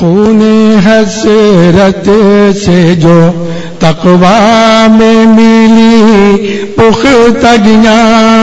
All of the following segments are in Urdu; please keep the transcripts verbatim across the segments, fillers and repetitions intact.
خون حسرت سے جو تقویٰ میں ملی پختگیاں،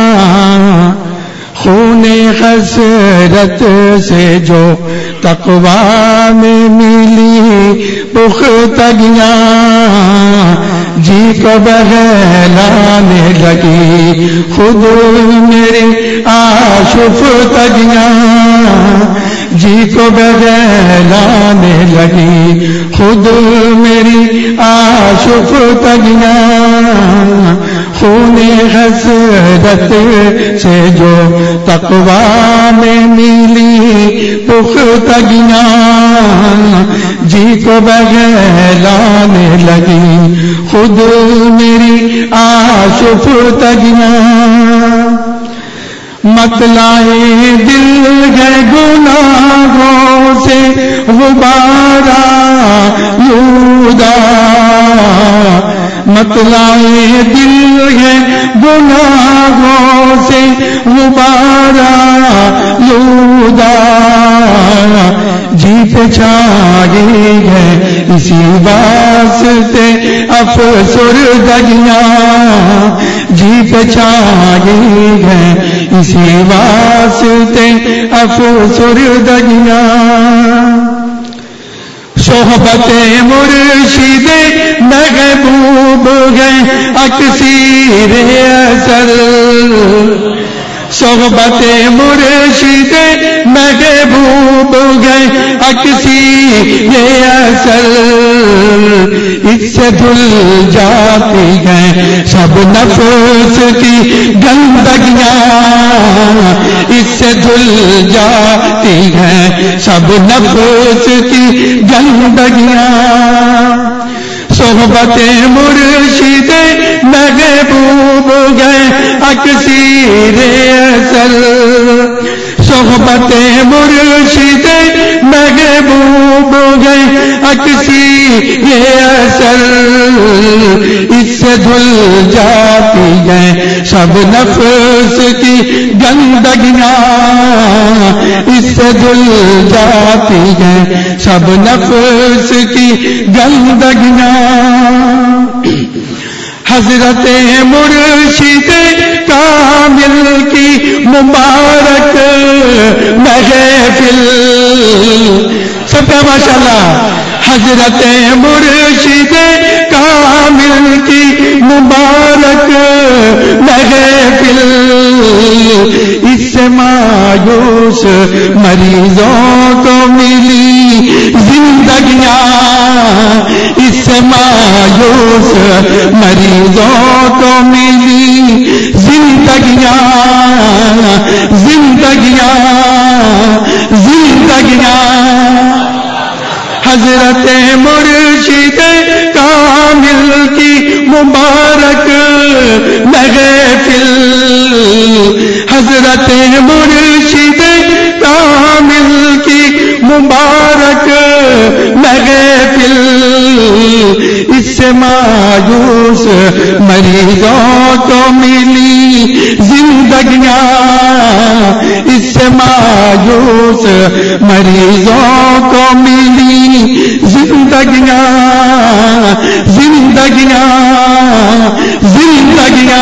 خون حسرت سے جو تقویٰ میں ملی پختگیاں، جی کو بہلانے لگی خود میری آشفتگیاں، جی کو بہلانے لگی خود میری آشفتگیاں، خون حسرت سے جو تقویٰ میں ملی پختگیاں، جی کو بہلانے لگی خود میری آشفتگیاں، مطلعِ دل ہے گناہوں سے غبار آلودہ، مطلعِ دل ہے گناہوں سے غبار آلودہ، جی پہ چھائی ہے اسی واسطے افسردگیاں، جی پہ چھائی ہے اسی واسطے افسردگیاں، صحبت مرشد محبوب ہے اکثیر اثر، صحبت مرشد محبوب ہے اکثیر اثر، اس سے دھل جاتی ہیں سب نفس کی گندگیاں، اس سے دھل جاتی ہیں سب نفس کی گندگیاں، صحبت مرشد محبوب ہے اکثیر اثر، صحبت مرشد محبوب ہے اکثیر اثر، اس سے دھل جاتی ہیں سب نفس کی گندگیاں، اس سے دھل جاتی ہیں سب نفس کی گندگیاں، حضرت مرشد کامل کی مبارک محفل، سب کا ماشاءاللہ، حضرت مرشد کامل کی مبارک محفل، اس سے مایوس مریضوں کو ملی زندگیاں، اس سے مایوس مریضوں کو ملی زندگیاں، زندگیاں زندگیاں، حضرت مرشد کامل کی مبارک محفل، حضرت مرشد کامل کی مبارک محفل، اس سے مایوس مریضوں کو ملی زندگیاں، اس سے مایوس مریضوں کو ملی زندگیاں، زندگیاں زندگیاں،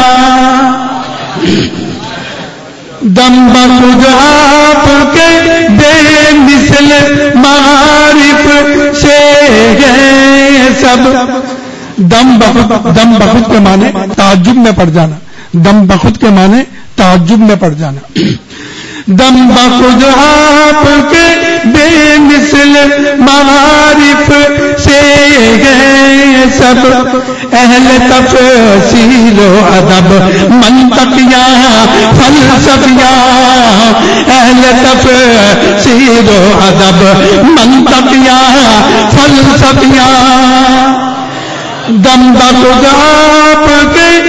دم بخود آپ کے بے مثل معارف سے گئے سب، دم بخود، دم بخود کے معنی تعجب میں پڑ جانا، دم بخود کے معنی تعجب میں پڑ جانا، دم بخود آپ کے بے مثل معارف سے گئے سب، اہل تفصیل و ادب منطقیاں فلسفیاں، اہل تفصیل و ادب منطقیاں فلسفیاں، دم بخود آپ کے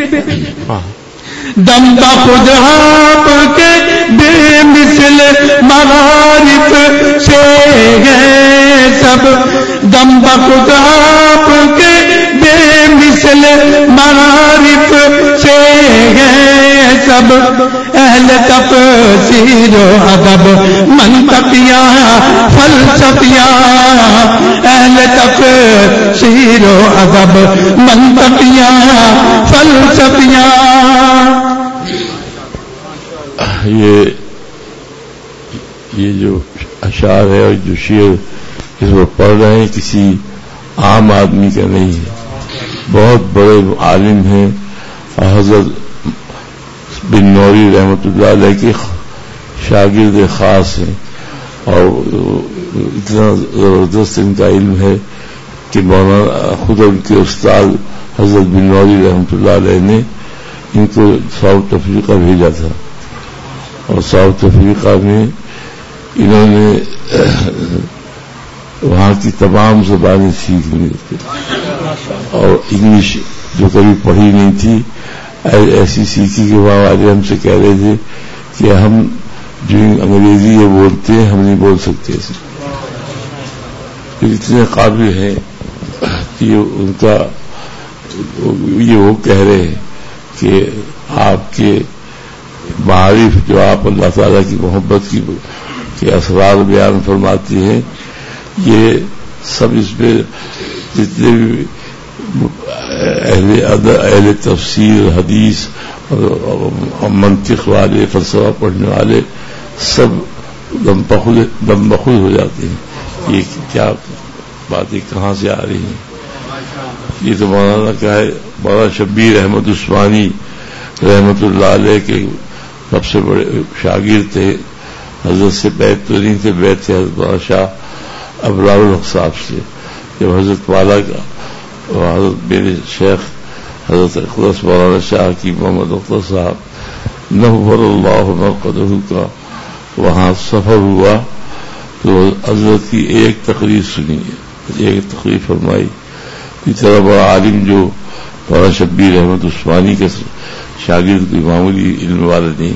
دم بخود آپ کے بے مثل معارف سے گئے سب، دم بخود آپ کے بے مثل معارف سے گئے سب، اہل تفسیر و ادب منطقیاں فلسفیاں، اہل تفسیر و ادب منطقیاں فلسفیاں. یہ یہ جو اشعار ہے اور جو شعر اس کو پڑھ رہے ہیں کسی عام آدمی کا نہیں ہے، بہت بڑے عالم ہیں، حضرت بن نوری رحمۃ اللہ علیہ کے شاگرد خاص ہیں، اور اتنا زبردست ان کا علم ہے کہ مولانا خود ان کے استاد حضرت بن نوری رحمۃ اللہ علیہ نے ان کو ساؤتھ افریقہ بھیجا تھا، اور ساؤتھ افریقہ میں انہوں نے وہاں کی تمام زبانیں سیکھ لی تھی، اور انگلش جو کبھی پڑھی نہیں تھی ایسی سیکھی کہ وہاں والے ہم سے کہہ رہے تھے کہ ہم جو انگریزی یہ بولتے ہیں ہم نہیں بول سکتے اسے. اتنے قابل ہیں کہ ان کا یہ وہ کہہ رہے ہیں کہ آپ کے معارف جو آپ اللہ تعالیٰ کی محبت کی کے اسرار بیان فرماتی ہیں، یہ سب اس میں جتنے بھی اہل اہل تفسیر حدیث اور منطق والے فلسفہ پڑھنے والے سب دم بخود دم بخود ہو جاتے ہیں. یہ کیا باتیں کہاں سے آ رہی ہیں؟ یہ تو مولانا کا ہے، مولانا شبیر احمد عثمانی رحمت اللہ علیہ کے سب سے بڑے شاگرد تھے، حضرت سے بیعت تو نہیں تھے، بیعت تھے حضرت مولانا شاہ ابرار الحق صاحب سے. جب حضرت والا کا حضرت میرے شیخ حضرت اخلاص مولانا شاہ کی محمد اختر صاحب نور اللہ مرقدہ کا وہاں سفر ہوا تو حضرت کی ایک تقریر سنی، ایک تقریر فرمائی. اس طرح بڑا عالم جو مولانا شبیر احمد عثمانی کے شاگرد کوئی معمولی علم والے نہیں،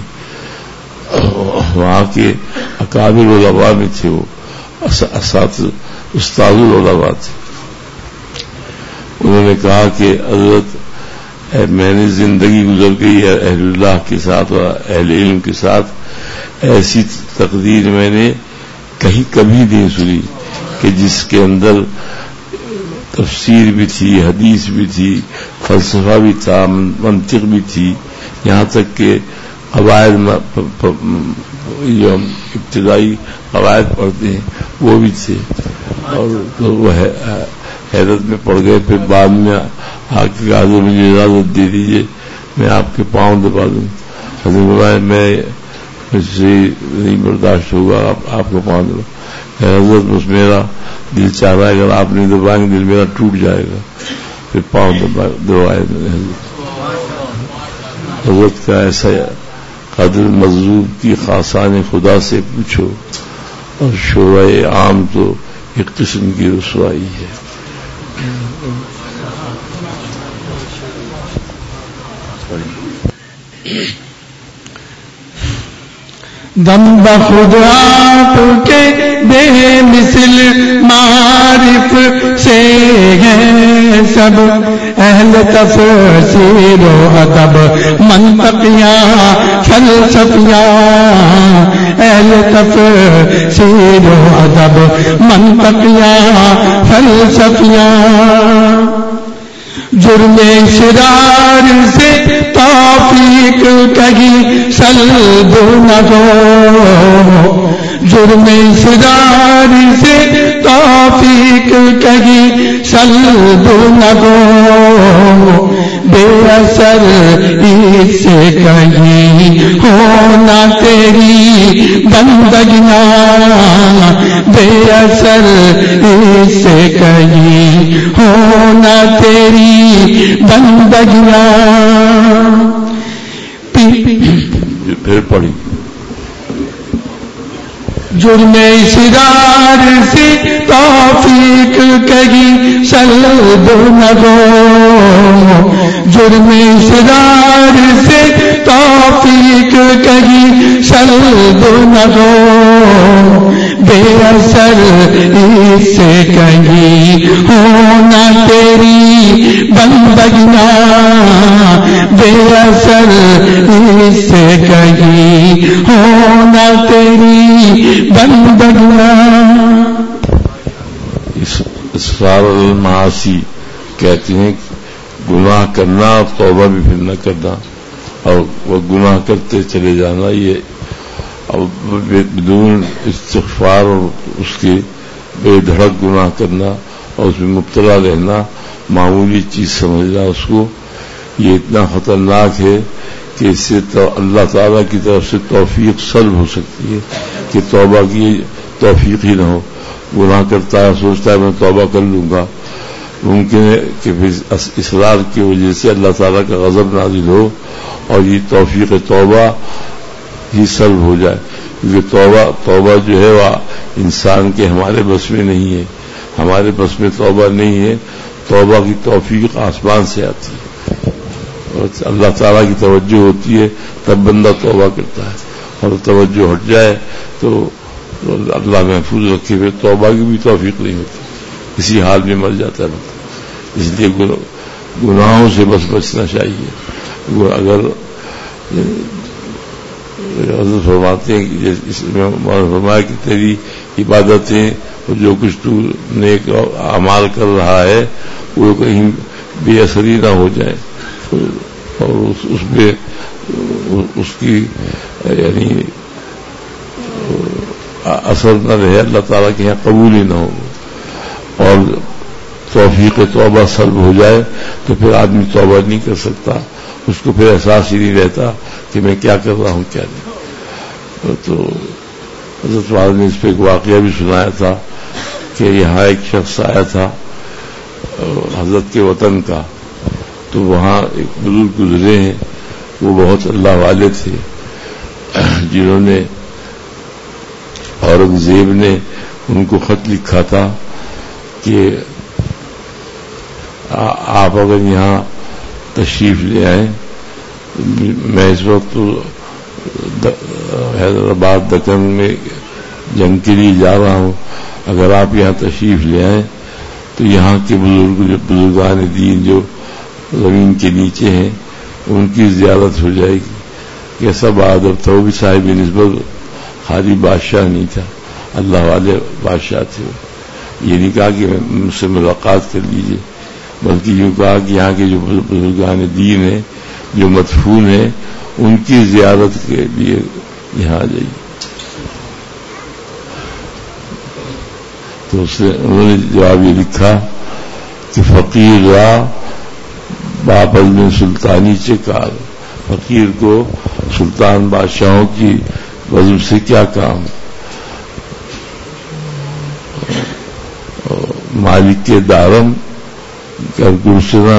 وہاں کے اکابر علماء میں تھے، وہ اساتذہ استاد العلماء تھے. انہوں نے کہا کہ حضرت میں نے زندگی گزر گئی ہے اہل اللہ کے ساتھ اور اہل علم کے ساتھ، ایسی تقدیر میں نے کہیں کبھی نہیں سنی کہ جس کے اندر تفسیر بھی تھی، حدیث بھی تھی، فلسفہ بھی تھا، منطق بھی تھی، یہاں تک کہ قواعد جو ہم ابتدائی قواعد پڑھتے ہیں وہ بھی تھے. اور وہ حیرت میں پڑ گئے. پھر بعد میں آ کے کہا مجھے اجازت دے دیجیے میں آپ کے پاؤں دبا دوں. حضرت میں مجھ سے نہیں برداشت ہوگا آپ کو پاؤں دبا. حضرت بس میرا دل چاہ رہا ہے اگر آپ نہیں دبائیں گے دل میرا ٹوٹ جائے گا. پھر پاؤں دبائے حضرت کا ایسا قدر مظلوم کی خاصان خدا سے پوچھو، اور شورائے عام تو ایک قسم کی رسوائی ہے. دم بخود آپ کے بے مثل معارف سے ہیں سب، اہل تفسیر و ادب منطقیاں فلسفیاں، اہل تفسیر و ادب منطقیاں فلسفیاں. جرم شرار سے توفیق کہیں سلب نہ ہو، جرم شرار سے توفیق کہیں سلب نہ ہو، بے اثر اس سے کہیں ہونا تیری بندگیاں، بے اثر اس سے کہیں ہونا تیری بندگیاں. پھر پڑھی جرم شرار سے توفیق کہیں سلب نہ ہو، جرم شرار سے توفیق کہیں سلب نہ ہو، بے اثر اس سے کہیں ہونا تیری بندگیاں، بے اثر اس سے کہیں ہونا تیری بندگیاں. اسرار المعاصی کہتے ہیں گناہ کرنا اور توبہ بھی پھر نہ کرنا اور وہ گناہ کرتے چلے جانا، یہ بدون استغفار اور اس کے بے دھڑک گناہ کرنا اور اس میں مبتلا رہنا معمولی چیز سمجھنا اس کو، یہ اتنا خطرناک ہے کہ اس سے تو اللہ تعالیٰ کی طرف سے توفیق سلب ہو سکتی ہے کہ توبہ کی توفیق ہی نہ ہو. گناہ کرتا ہے، سوچتا ہے میں توبہ کر لوں گا، ممکن ہے کہ پھر اصرار کی وجہ سے اللہ تعالیٰ کا غضب نازل ہو اور یہ توفیق توبہ ہی سلب ہو جائے، کیونکہ توبہ توبہ جو ہے وہ انسان کے ہمارے بس میں نہیں ہے، ہمارے بس میں توبہ نہیں ہے. توبہ کی توفیق آسمان سے آتی ہے اور اللہ تعالیٰ کی توجہ ہوتی ہے تب بندہ توبہ کرتا ہے، اور توجہ ہٹ جائے تو اللہ محفوظ رکھے پھر توبہ کی بھی توفیق نہیں ہوتی، اسی حال میں مر جاتا ہے. اس لیے گناہوں سے بس بچنا چاہیے. اگر حضرت فرماتے ہیں کہ اس میں فرمایا کہ تیری عبادتیں جو کچھ تو نیک اعمال کر رہا ہے وہ کہیں بے اثری نہ ہو جائے اور اس, اس میں اس کی یعنی اثر نہ رہے، اللہ تعالیٰ کے یہاں قبول ہی نہ ہو اور توفیق توبہ سلب ہو جائے تو پھر آدمی توبہ نہیں کر سکتا، اس کو پھر احساس ہی نہیں رہتا کہ میں کیا کر رہا ہوں کیا نہیں. تو حضرت والد نے اس پہ ایک واقعہ بھی سنایا تھا کہ یہاں ایک شخص آیا تھا حضرت کے وطن کا، تو وہاں ایک بزرگ گزرے ہیں، وہ بہت اللہ والے تھے، جنہوں نے اورنگزیب نے ان کو خط لکھا تھا کہ آپ اگر یہاں تشریف لے آئیں، میں اس وقت حیدرآباد دکن میں جنگ کے لیے جا رہا ہوں، اگر آپ یہاں تشریف لے آئیں تو یہاں کے بزرگ جو بزرگان دین جو زمین کے نیچے ہیں ان کی زیارت ہو جائے گی. کیسا بہادر تھا، وہ بھی صاحب نسبت خالی بادشاہ نہیں تھا، اللہ والے بادشاہ تھے. یہ نہیں کہا کہ مجھ سے ملاقات کر لیجیے، بلکہ یوں کہا کہ یہاں کے جو بزرگان دین ہیں جو مدفون ہیں ان کی زیارت کے لیے یہاں آ جائیے. تو اس نے انہوں نے جواب یہ لکھا کہ فقیر را بابل میں سلطانی چکار، فقیر کو سلطان بادشاہوں کی وزن سے کیا کام، مالک کے دارم گرسنا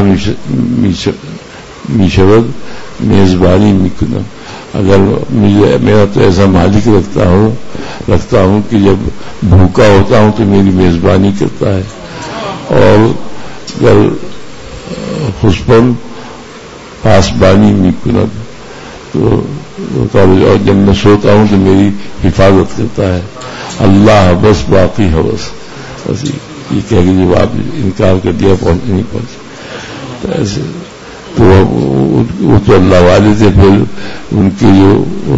میشود میزبانی مکنم. اگر مجھے میرا تو ایسا مالک رکھتا ہوں رکھتا ہوں کہ جب بھوکا ہوتا ہوں تو میری میزبانی کرتا ہے، اور اگر خسپن پاسبانی مکنم تو اور جب میں سوتا ہوں تو میری حفاظت کرتا ہے. اللہ بس باقی حوث، بس یہ کہہ کے جب آپ انکار کر دیا پہنچ نہیں پہنچ ایسے تو وہ تو اللہ والے تھے. پھر ان کی جو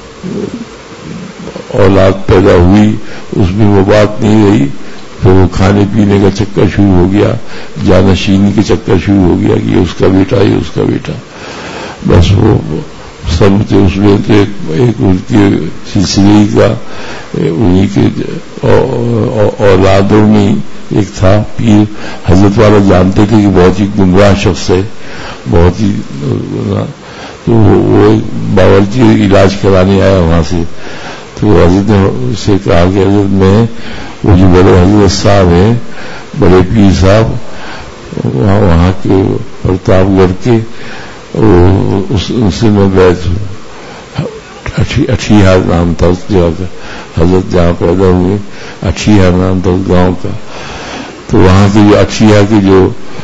اولاد پیدا ہوئی اس میں وہ بات نہیں رہی، پھر وہ کھانے پینے کا چکر شروع ہو گیا، جانشینی کے چکر شروع ہو گیا کہ یہ اس کا بیٹا یہ اس کا بیٹا، بس وہ سب تھے اس میں. تو ایک ان کے سلسلے کا انہیں کے اولادوں میں ایک تھا پیر، حضرت والا جانتے تھے کہ بہت ہی گمراہ شخص ہے، بہت ہی، تو وہ باورچی علاج کرانے آیا وہاں سے. تو حضرت نے اسے کہا کہ حضرت میں وہ جو بڑے حضرت صاحب ہیں بڑے پیر صاحب وہاں وہاں کے پرتاپ گڑھ کے ان سے میں بیعت ہوں. اٹھیہار نام تھا اس جگہ کا، حضرت جہاں پیدا ہوئے اٹھیہار نام تھا اس گاؤں کا. تو وہاں کے جو اٹھیہار کے جو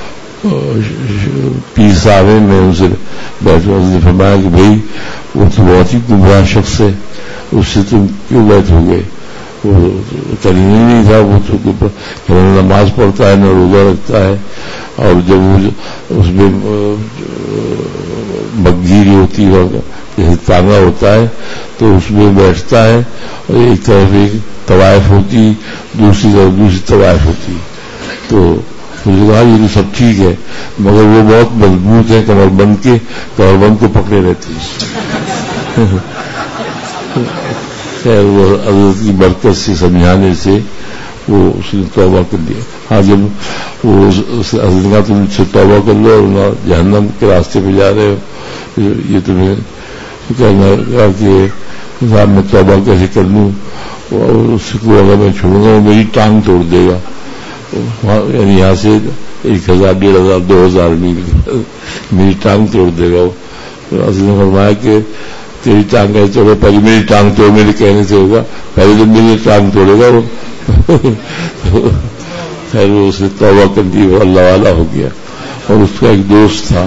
پیر صاحب ہیں میں ان سے بیعت ہوں. حضرت نے فرمایا کہ بھائی وہ تو بہت ہی گمراہ شخص ہے، اس سے تم کیوں بیعت ہو گئے؟ وہ کریم نہیں تھا، وہ تو نماز پڑھتا ہے نہ روزہ رکھتا ہے، اور جب وہ اس میں بگھیری ہوتی ہے جیسے تانگا ہوتا ہے تو اس میں بیٹھتا ہے اور ایک طرف ایک طوائف ہوتی دوسری طرف دوسری طوائف ہوتی تو مجھے کہا یہ تو سب ٹھیک ہے مگر وہ بہت مضبوط ہے کمر بند کے کمر بند کو پکڑے رہتے ہیں خیر وہ حضرت کی برکت سے سمجھانے سے وہ اس نے توبہ کر لیا. ہاں جب وہ حضرت نے کہا تم سے توبہ کر لو اور جہنم کے راستے پہ جا رہے ہو یہ تمہیں کہنا کہا کہ صاحب میں توبہ کیسے کر لوں اور اس کو اگر میں چھوڑوں گا وہ میری ٹانگ توڑ دے گا یعنی یہاں سے ایک ہزار ڈیڑھ ہزار دو ہزار میل میری ٹانگ توڑ دے گا. حضرت نے فرمایا کہ تیری ٹانگ ایسے توڑے پہلے میری ٹانگ توڑ میرے کہنے سے ہوگا پہلے تو میری ٹانگ توڑے گا وہ خیر وہ اسے توبہ کر دی وہ اللہ والا ہو گیا. اور اس کا ایک دوست تھا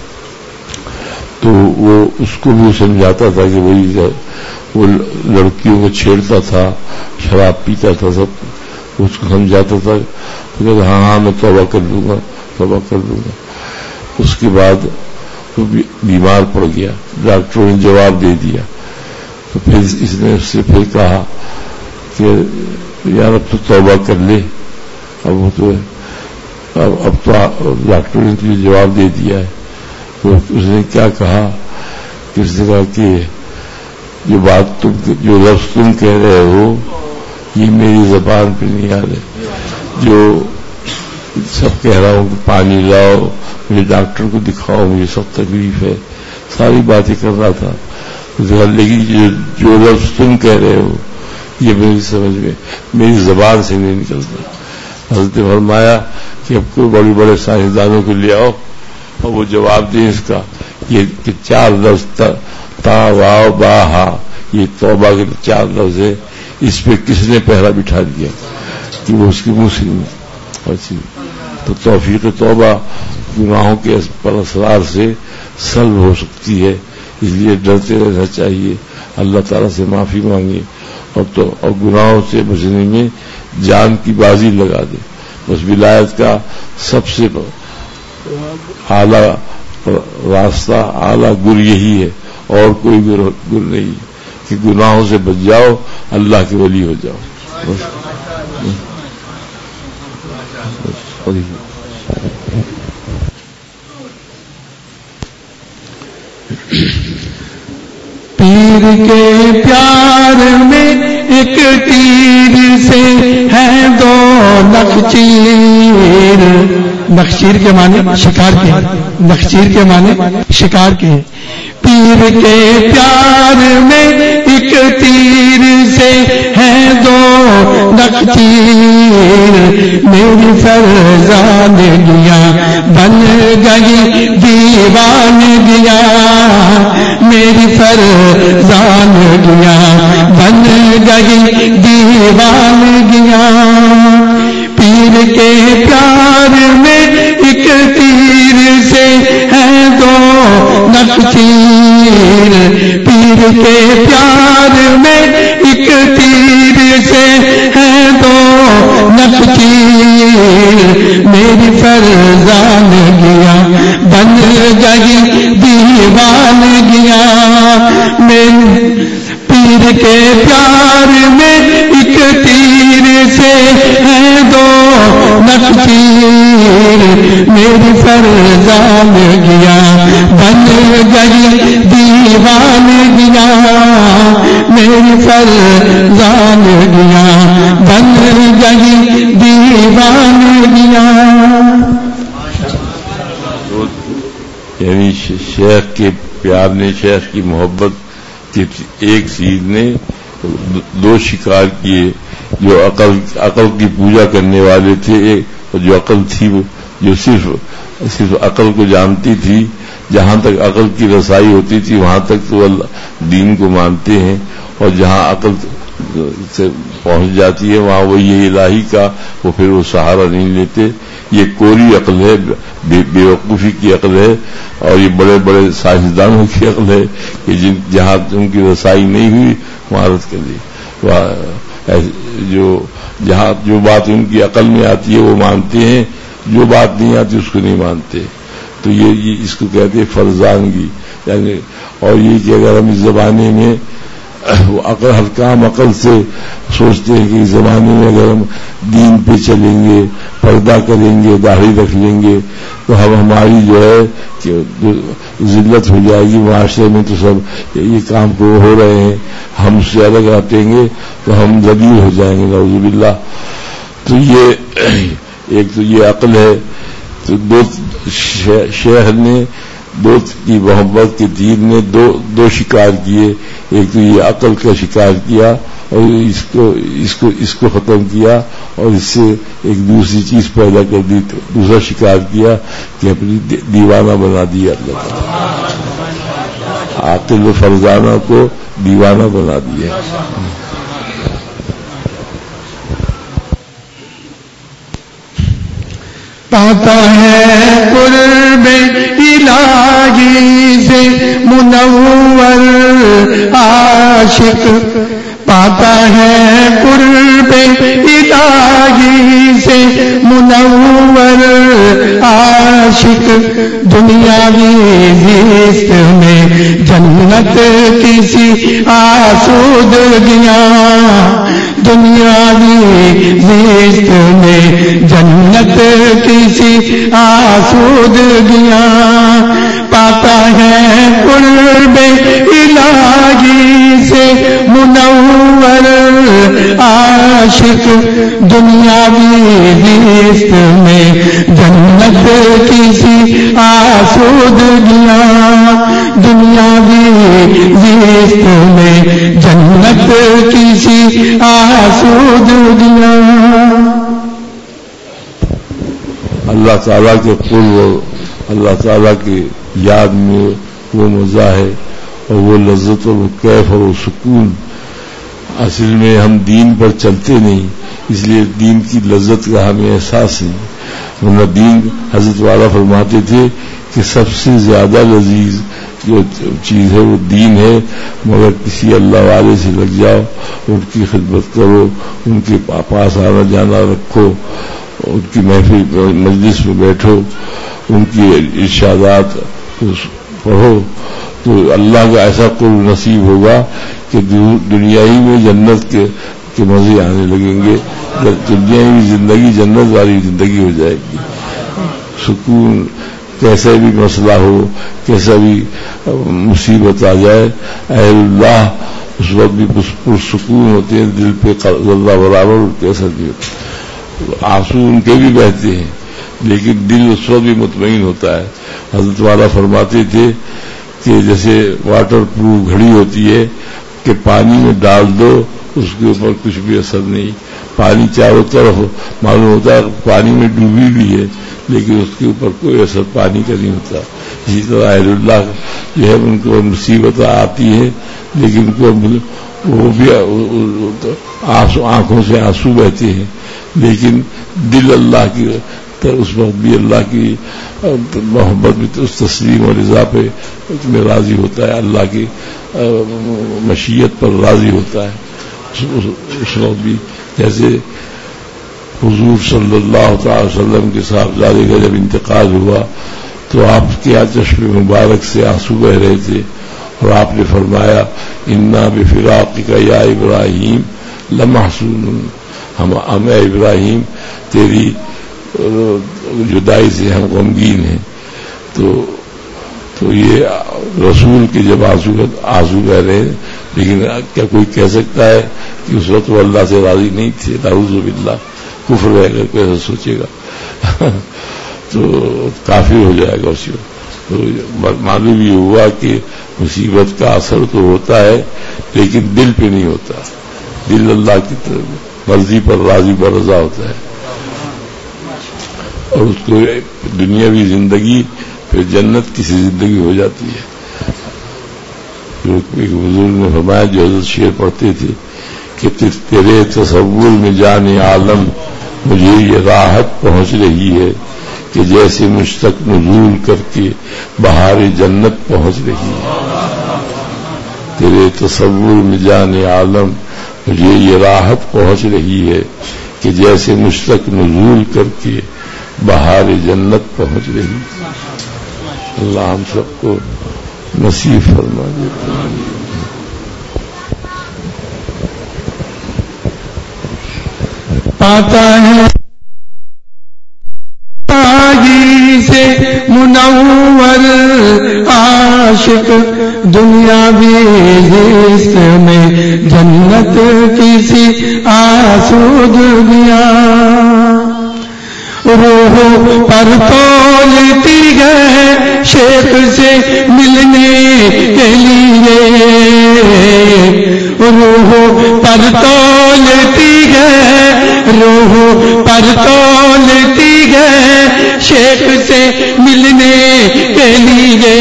تو وہ اس کو بھی سمجھاتا تھا کہ وہی وہ لڑکیوں کو چھیڑتا تھا شراب پیتا تھا سب اس کو سمجھاتا تھا کہ ہاں ہاں میں توبہ کر لوں گا توبہ کر لوں گا. اس کے بعد وہ بیمار پڑ گیا ڈاکٹروں نے جواب دے دیا تو پھر اس نے اس سے پھر کہا کہ یار اب تو توبہ کر لے اب وہ تو اب اب تو ڈاکٹر نے تجھے جواب دے دیا ہے. تو اس نے کیا کہا کہ اس نے کہا کہ جو بات تم جو لفظ تم کہہ رہے ہو یہ میری زبان پہ نہیں آ رہے جو سب کہہ رہا ہوں کہ پانی لاؤ مجھے ڈاکٹر کو دکھاؤ مجھے سب تکلیف ہے ساری باتیں کر رہا تھا لیکن جو, جو لفظ تم کہہ رہے ہو یہ میری سمجھ میں میری زبان سے نہیں نکلتا. حضرت نے فرمایا کہ اب کوئی بڑے بڑے سائنسدانوں کو لے آؤ اور وہ جواب دیں اس کا یہ کہ چار لفظ تا واو با ہا یہ توبہ کے چار لفظ ہے اس پہ کس نے پہرا بٹھا دیا کہ وہ اس کی منہ سے تو توفیق توبہ گناہوں کے پر اسرار سے سلب ہو سکتی ہے اس لیے ڈرتے رہنا چاہیے اللہ تعالیٰ سے معافی مانگے اور تو اور گناہوں سے بچنے میں جان کی بازی لگا دے. بس ولایت کا سب سے اعلیٰ راستہ اعلیٰ گر یہی ہے اور کوئی گر گر نہیں کہ گناہوں سے بچ جاؤ اللہ کے ولی ہو جاؤ. بس پیر کے پیار میں ایک تیر سے ہے دو نخچیر. نخچیر کے معنی شکار کے نخچیر کے معنی شکار کے. پیر کے پیار میں ایک تیر سے ہے دو نخچیر. میری فرزانگیاں بن گئی دیوانگیاں میری فرزانگیاں بن گئی دیوانگیاں. پیر کے پیار میں ایک تیر سے ہے دو نخچیر. پیر کے پیار میں ایک تیر سے ہے دو نخچیر. میری فرزانگیاں بن گئی دیوانگیاں میری پیر کے پیار میں ایک تیر سے ہے دو نخچیر. میری فرزانگیاں بن گئی دیوانگیاں میری فرزانگیاں بن گئی دیوانگیاں. یعنی شیخ کے پیار نے شیخ کی محبت کی ایک چیز نے دو شکار کیے جو عقل عقل کی پوجا کرنے والے تھے اور جو عقل تھی وہ جو صرف صرف عقل کو جانتی تھی جہاں تک عقل کی رسائی ہوتی تھی وہاں تک تو اللہ دین کو مانتے ہیں اور جہاں عقل سے پہنچ جاتی ہے وہاں وہ یہ الہی کا وہ پھر وہ سہارا نہیں لیتے. یہ کوری عقل ہے بے بیوقوفی کی عقل ہے اور یہ بڑے بڑے سائنسدانوں کی عقل ہے کہ جن جہاں ان کی رسائی نہیں ہوئی وہاں رد کر دی. جو جہاں جو بات ان کی عقل میں آتی ہے وہ مانتے ہیں جو بات نہیں آتی اس کو نہیں مانتے. تو یہ, یہ اس کو کہتے ہیں فرزانگی. یعنی اور یہ کہ اگر ہم اس زمانے میں عقل ہر کام عقل سے سوچتے ہیں کہ اس زمانے میں اگر ہم دین پہ چلیں گے, پردہ کریں گے, داڑھی رکھ لیں گے تو ہم ہماری جو ہے کہ ذلت ہو جائے گی معاشرے میں, تو سب یہ کام کو ہو رہے ہیں, ہم اس سے الگ ہٹیں گے تو ہم ذلیل ہو جائیں گے نعوذ باللہ. تو یہ ایک تو یہ عقل ہے. تو دو شہر نے دو کی محبت کے تیر نے دو دو شکار کیے. ایک تو یہ عقل کا شکار کیا اور اس کو اس کو اس کو ختم کیا اور اس سے ایک دوسری چیز پیدا کر دی. دوسرا شکار کیا کہ اپنی دیوانہ بنا دیا اللہ تعالیٰ. عقل و فرزانہ کو دیوانہ بنا دیا. پاتا ہے قرب الہی سے منور عاشق, پاتا ہے قرب الہی سے منور عاشق. دنیاوی زیست میں جنت کسی آسودگیاں, دنیاوی زیست میں جنت کسی آسودگیاں. پاتا ہے قرب الہی سے منور عاشق. دنیاوی زیست میں جنت کسی آسودگیاں, دنیاوی زیست میں جنت کسی آسودگیاں. اللہ تعالیٰ کے قرب, اللہ تعالیٰ کی یاد میں وہ مزہ ہے اور وہ لذت اور وہ کیف اور وہ سکون. اصل میں ہم دین پر چلتے نہیں, اس لیے دین کی لذت کا ہمیں احساس نہیں. ورنہ دین حضرت والا فرماتے تھے کہ سب سے زیادہ لذیذ جو چیز ہے وہ دین ہے, مگر کسی اللہ والے سے لگ جاؤ, ان کی خدمت کرو, ان کے پاس آنا جانا رکھو, ان کی محفل مجلس میں بیٹھو, ان کی ارشادات پڑھو, تو اللہ کا ایسا قرب نصیب ہوگا کہ دنیا ہی میں جنت کے کے مزے آنے لگیں گے. دنیا ہی زندگی جنت والی زندگی ہو جائے گی. سکون, کیسا بھی مسئلہ ہو, کیسا بھی مصیبت آ جائے, اہل اللہ اس وقت بھی پرسکون ہوتے ہیں, دل پہ ذرہ برابر کیسا بھی ہوتا, آنسو ان کے بھی بہتے ہیں لیکن دل اس وقت بھی مطمئن ہوتا ہے. حضرت والا فرماتے تھے کہ جیسے واٹر پروف گھڑی ہوتی ہے کہ پانی میں ڈال دو اس کے اوپر کچھ بھی اثر نہیں, پانی چاروں طرف معلوم ہوتا ہے پانی میں ڈوبی بھی ہے لیکن اس کے اوپر کوئی اثر پانی کا نہیں ہوتا. اسی طرح اہل اللہ جو ہے ان کو مصیبت آتی ہے لیکن ان کو وہ بھی آنکھوں سے آنسو بہتے ہیں لیکن دل اللہ کی اس وقت بھی اللہ کی محبت میں اس تسلیم اور رضا پہ میں راضی ہوتا ہے, اللہ کی مشیت پر راضی ہوتا ہے. اس وقت بھی جیسے حضور صلی اللہ تعالی وسلم کے صاحبزادے کا جب انتقال ہوا تو آپ کے چشم مبارک سے آنسو بہ رہے تھے اور آپ نے فرمایا انا بفراقک یا ابراہیم لمحزون, ہم ہم ابراہیم تیری جدائی سے ہم غمگین ہیں. تو تو یہ رسول کے جب آنسو آنسو بہ رہے ہیں لیکن کیا کوئی کہہ سکتا ہے کہ اس وقت وہ اللہ سے راضی نہیں تھے؟ نعوذ باللہ, کفر رہ کر کیسے سوچے گا تو کافر ہو جائے گا اسی وقت. تو معلوم یہ ہوا کہ مصیبت کا اثر تو ہوتا ہے لیکن دل پہ نہیں ہوتا, دل اللہ کی طرف مرضی پر راضی برضا ہوتا ہے اور اس کو دنیاوی زندگی پھر جنت کسی زندگی ہو جاتی ہے. ایک بزرگ نے فرمایا جو حضرت شعر پڑھتے تھے کہ تیرے تصور میں جانے عالم مجھے یہ راحت پہنچ رہی ہے کہ جیسے مجھ تک نزول کر کے بہار جنت پہنچ رہی ہے. تیرے تصور میں جانے عالم مجھے یہ راحت پہنچ رہی ہے کہ جیسے مجھ تک نزول کر کے بہار جنت پہنچ رہی. اللہ ہم سب کو نصیب فرما دے. پاتا ہے آگی سے منور عاشق دنیا بھی اس میں جنت کسی آسودگیاں روح پر تولتی ہے شیخ سے ملنے کے لیے روح پر تولتی ہے روح پر تولتی ہے شیخ سے ملنے کے لیے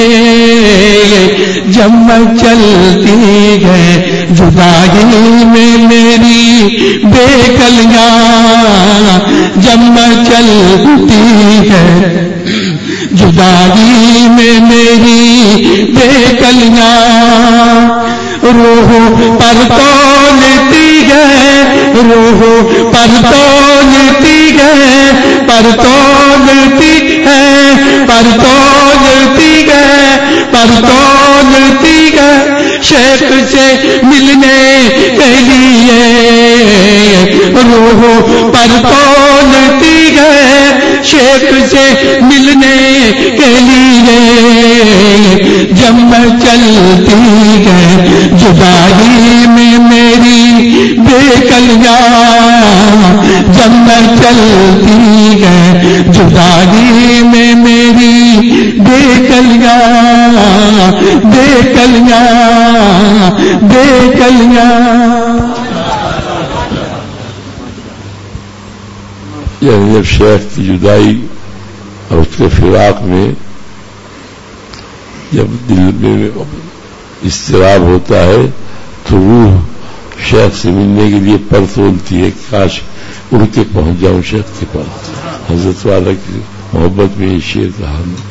جب میں چلتی ہے جدائی میں میری بے کلیاں جب میں چلتی ہے جدائی میں میری بے کلیاں روح پر تولتی ہے روح پر تولتی ہے پر تولتی ہے پر تولتی ہے پر تولتی ہے شیخ سے ملنے کے لیے روح پر تولتی ہے شیخ سے ملنے کے لیے جب میں چلتی ہے جدائی میں میری بے کلیاں جب میں چلتی ہے جدائی میں میری بے کلیاں بے کلیاں بے کلیاں. یعنی جب شیخ کی جدائی اور اس کے فراق میں جب دل میں اضطراب ہوتا ہے تو روح شیخ سے ملنے کے لیے پر تولتی ہے کاش اڑ کے پہنچ جاؤں شیخ کے پاس. حضرت والا کی محبت میں یہ شعر کہا میں.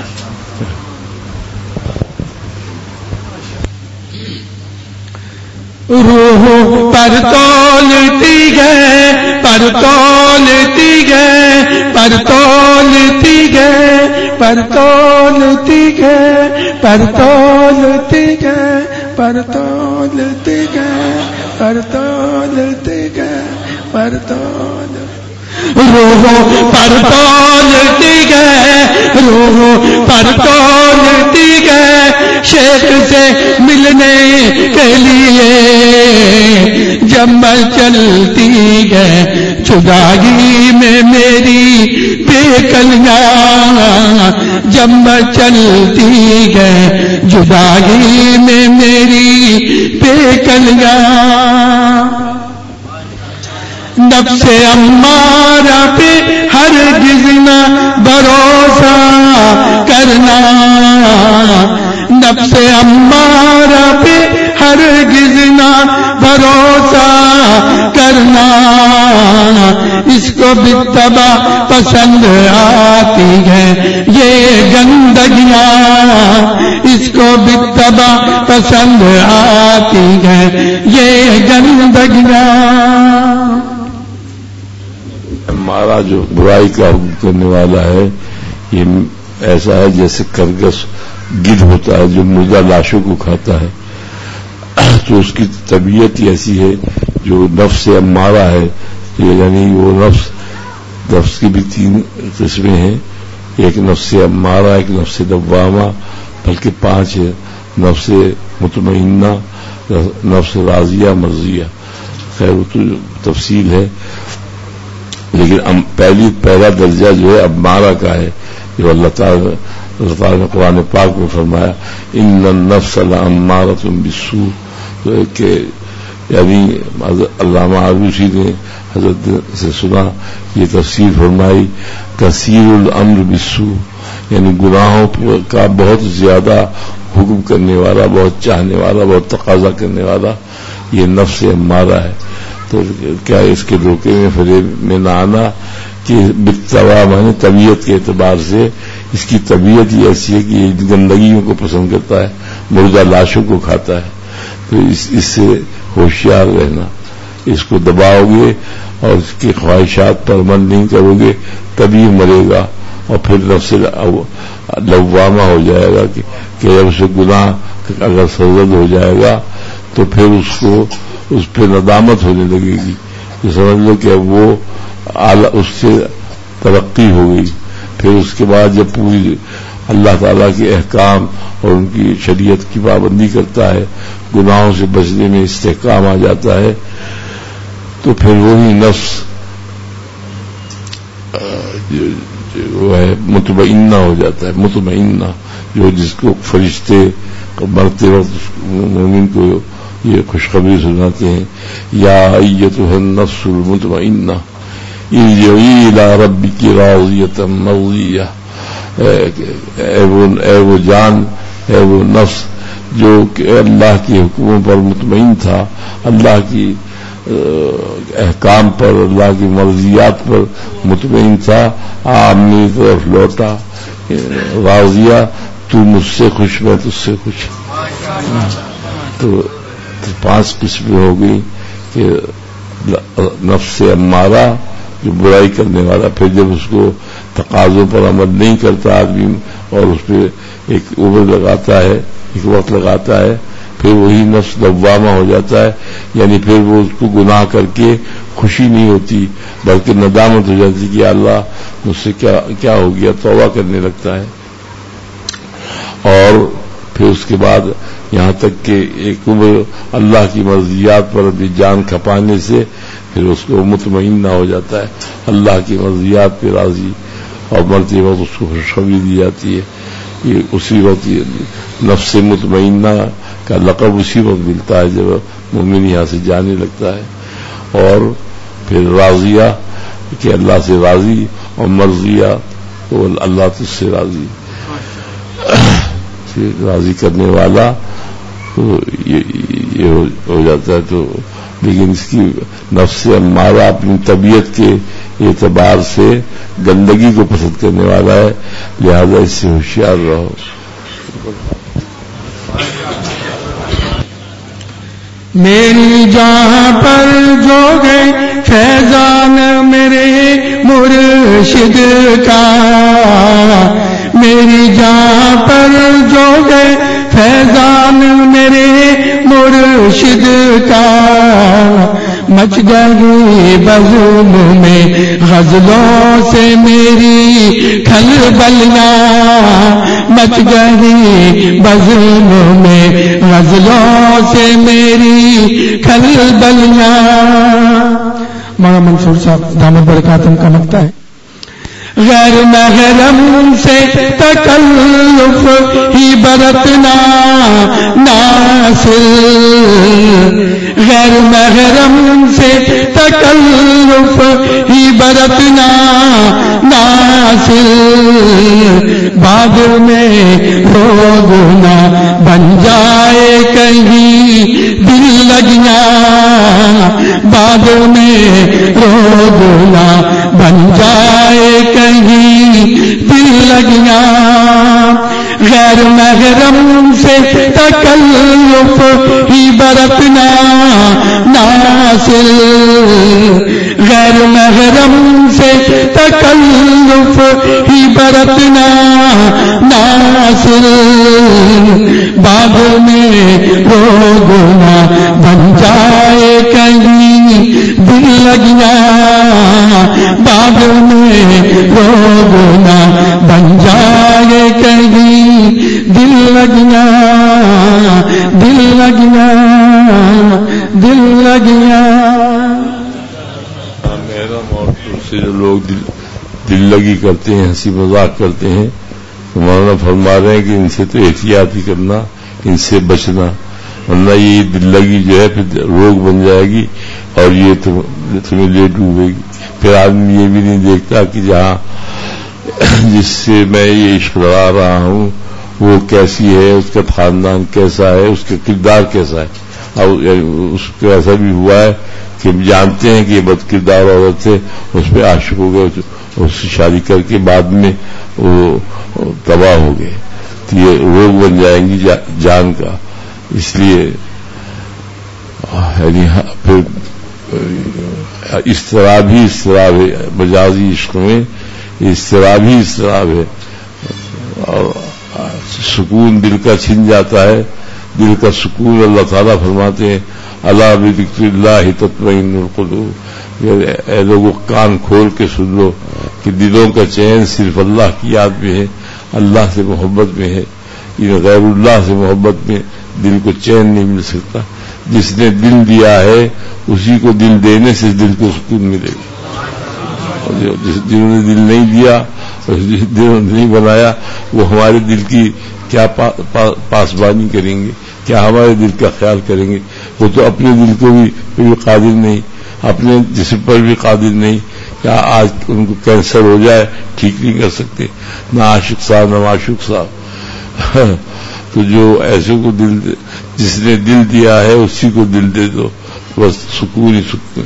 روح پر تولتی ہے پر تولتی ہے پر تولتی ہے پر تولتی ہے پر تولتی ہے پر تولتی ہے پر تولتی ہے پر تول روح پر تولتی ہے روح پر تولتی ہے شیخ سے ملنے کے لیے جب میں چلتی ہے جدائی میں میری بے کلیاں جب میں چلتی ہے جدائی میں میری بے کلیاں نفس امارہ پہ ہرگز نہ بھروسہ کرنا نفس امارہ پہ ہرگز نہ بھروسہ کرنا اس کو بتبا پسند آتی ہے یہ گندگیاں اس کو بتبا پسند آتی ہے یہ گندگیاں. ہمارا جو برائی کا حکم کرنے والا ہے یہ ایسا ہے جیسے کرگس گدھ ہوتا ہے جو مردہ لاشوں کو کھاتا ہے تو اس کی طبیعت ہی ایسی ہے جو نفس امارہ ہے یعنی وہ نفس نفس کی بھی تین قسمیں ہیں ایک نفس امارہ ایک نفس لوامہ بلکہ پانچ ہے نفس مطمئنہ نفس راضیہ مرضیہ خیر وہ تو تفصیل ہے لیکن پہلی پہلا درجہ جو ہے امارہ کا ہے جو اللہ تعالیٰ اللہ تعالیٰ نے قرآن پاک میں فرمایا ان النفس لامارۃ بالسوء کہ یعنی علامہ آلوسی نے حضرت سے سنا یہ تفسیر فرمائی کثیر الامر بالسوء یعنی گناہوں کا بہت زیادہ حکم کرنے والا بہت چاہنے والا بہت تقاضا کرنے والا یہ نفس امارہ ہے. تو کیا اس کے دھوکے میں فریب میں نہ آنا کہ بتوا معنی طبیعت کے اعتبار سے اس کی طبیعت ہی ایسی ہے کہ یہ گندگیوں کو پسند کرتا ہے مردہ لاشوں کو کھاتا ہے تو اس اس سے ہوشیار رہنا اس کو دباؤ گے اور اس کی خواہشات پر عمل نہیں کرو گے تبھی مرے گا اور پھر نفس لوامہ ہو جائے گا کہ جب اسے گناہ اگر سرزد ہو جائے گا تو پھر اس کو اس پہ ندامت ہونے لگے گی کہ سمجھ لو کہ اب وہ اس سے ترقی ہو گئی. پھر اس کے بعد جب پوری اللہ تعالیٰ کے احکام اور ان کی شریعت کی پابندی کرتا ہے, گناہوں سے بچنے میں استحکام آ جاتا ہے, تو پھر وہی نفس جو ہے مطمئنہ ہو جاتا ہے. مطمئنہ جو جس کو فرشتے مرتے وقت مومن کو یہ خوشخبری سناتے ہیں, یا ایتھا النفس المطمئنہ ارجعی الی ربک راضیۃ مرضیہ, اے وہ اے وہ جان, اے وہ نفس جو کہ اللہ کے حکموں پر مطمئن تھا, اللہ کی احکام پر, اللہ کی مرضیات پر مطمئن تھا, آپ میری طرف لوٹا, راضیہ تو مجھ سے خوش, میں تجھ سے خوش. تو پانچ قسمیں ہو گئی کہ نفس امارہ جو برائی کرنے والا, پھر جب اس کو تقاضوں پر عمل نہیں کرتا آدمی اور اس پہ ایک عمر لگاتا ہے, ایک وقت لگاتا ہے, پھر وہی نفس لوامہ ہو جاتا ہے. یعنی پھر وہ اس کو گناہ کر کے خوشی نہیں ہوتی بلکہ ندامت ہو جاتی کہ اللہ مجھ سے کیا کیا ہو گیا, توبہ کرنے لگتا ہے. اور پھر اس کے بعد یہاں تک کہ ایک عمر اللہ کی مرضیات پر اپنی جان کھپانے سے پھر اس کو مطمئنہ ہو جاتا ہے, اللہ کی مرضیات پہ راضی, اور مرتے وقت اس کو خوشخبری دی جاتی ہے. یہ اسی وقت نفس مطمئنہ کا لقب اسی وقت ملتا ہے جب مومن یہاں سے جانے لگتا ہے. اور پھر راضیہ کہ اللہ سے راضی, اور مرضیہ تو اللہ تجھ سے راضی, راضی کرنے والا, تو یہ ہو جاتا ہے. تو لیکن اس کی نفس امارہ اپنی طبیعت کے اعتبار سے گندگی کو پسند کرنے والا ہے, لہذا اس سے ہوشیار رہو. میری جان پر جو گئے فیضان میرے مرشد کا, میری جان پر جو گئے فیضان میرے مرشد کا, مچ گئی بزم میں غزلوں سے میری کھلبلیاں, مچ گئی بزم میں غزلوں سے میری کھلبلیاں. مولانا منصور صاحب دامت برکاتہم کا مکتا ہے, غیر محرم سے تکلف ہی برتنا ناصل, غیر محرم سے تکلف ہی برتنا ناصل, بعد میں روگنا بن جائے کہیں دل لگیاں, بعد میں روگنا بن جائے کہیں دل لگیاں, غیر محرم سے تکلف ہی برتنا ناصل, غیر محرم سے تکلف ہی برتنا ناصل, بعد میں روگنا بن جائے کہیں دل لگیاں, بعد میں روگنا بن جائے کہیں دل لگیاں, دل لگیاں, دل لگیاں. محرم اور دوسرے جو لوگ دل, دل لگی کرتے ہیں, ہنسی مذاق کرتے ہیں, تو مولانا فرما رہے ہیں کہ ان سے تو احتیاط ہی کرنا, ان سے بچنا, ورنہ یہ دل لگی جو ہے پھر روگ بن جائے گی اور یہ تمہیں لے ڈوبے گی. پھر آدمی یہ بھی نہیں دیکھتا کہ جہاں جس سے میں یہ عشق لڑا رہا ہوں وہ کیسی ہے, اس کا خاندان کیسا ہے, اس کا کردار کیسا ہے. اور اس کو ایسا بھی ہوا ہے کہ جانتے ہیں کہ یہ بد کردار عورت ہے, اس پہ عاشق ہو گئے, اس سے شادی کر کے بعد میں وہ تباہ ہو گئے, تو یہ روگ بن جائیں گی جان کا. اس لیے یعنی پھر اس طرح بھی اس طرح مجازی عشق میں اضطراب ہی اضطراب ہے، اور سکون دل کا چھن جاتا ہے، دل کا سکون اللہ تعالیٰ فرماتے ہیں الا بذکر اللہ تطمئن القلوب، اے لوگوں کان کھول کے سن لو کہ دلوں کا چین صرف اللہ کی یاد میں ہے، اللہ سے محبت میں ہے، یہ غیر اللہ سے محبت میں دل کو چین نہیں مل سکتا۔ جس نے دل دیا ہے اسی کو دل دینے سے دل کو سکون ملے گا، جس جنہوں نے دل نہیں دیا اور جنہوں نے نہیں بنایا وہ ہمارے دل کی کیا پا پا پاسبانی کریں گے، کیا ہمارے دل کا خیال کریں گے؟ وہ تو اپنے دل کو بھی, بھی قادر نہیں، اپنے جسم پر بھی قادر نہیں، کیا آج ان کو کینسر ہو جائے ٹھیک نہیں کر سکتے، نہ عاشق صاحب نہ معشوق صاحب۔ تو جو ایسے کو دل جس نے دل دیا ہے اسی کو دل دے دو، بس سکون ہی سکون،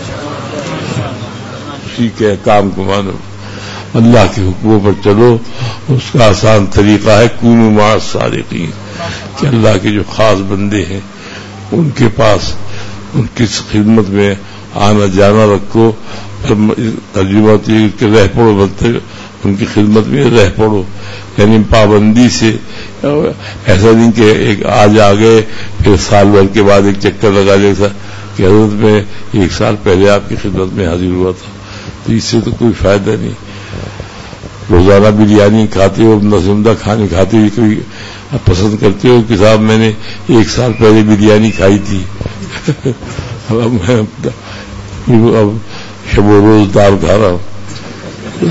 اسی کے کام کو مانو، اللہ کے حکموں پر چلو۔ اس کا آسان طریقہ ہے کونوا مع الصادقین، کہ اللہ کے جو خاص بندے ہیں ان کے پاس ان کی خدمت میں آنا جانا رکھو، ترجمہ کہ رہ پڑو، بنتے ان کی خدمت میں رہ پڑو، یعنی پابندی سے، ایسا نہیں کہ ایک آج آ گئے پھر سال بھر کے بعد ایک چکر لگا لے سا کہ حضرت میں ایک سال پہلے آپ کی خدمت میں حاضر ہوا تھا، تو اس سے تو کوئی فائدہ نہیں۔ روزانہ بریانی کھاتے ہو، نزندہ کھانے کھاتے ہوئے کوئی پسند کرتے ہو کہ صاحب میں نے ایک سال پہلے بریانی کھائی تھی، اب میں اب شب و روز دال کھا رہا ہوں،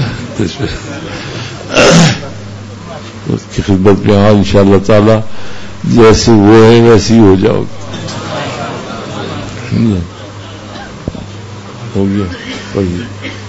اس کی خدمت میں ہاں انشاءاللہ تعالی جیسے وہ ہے ویسے ہی ہو جاؤ گے۔ ہو گیا، پڑھیے۔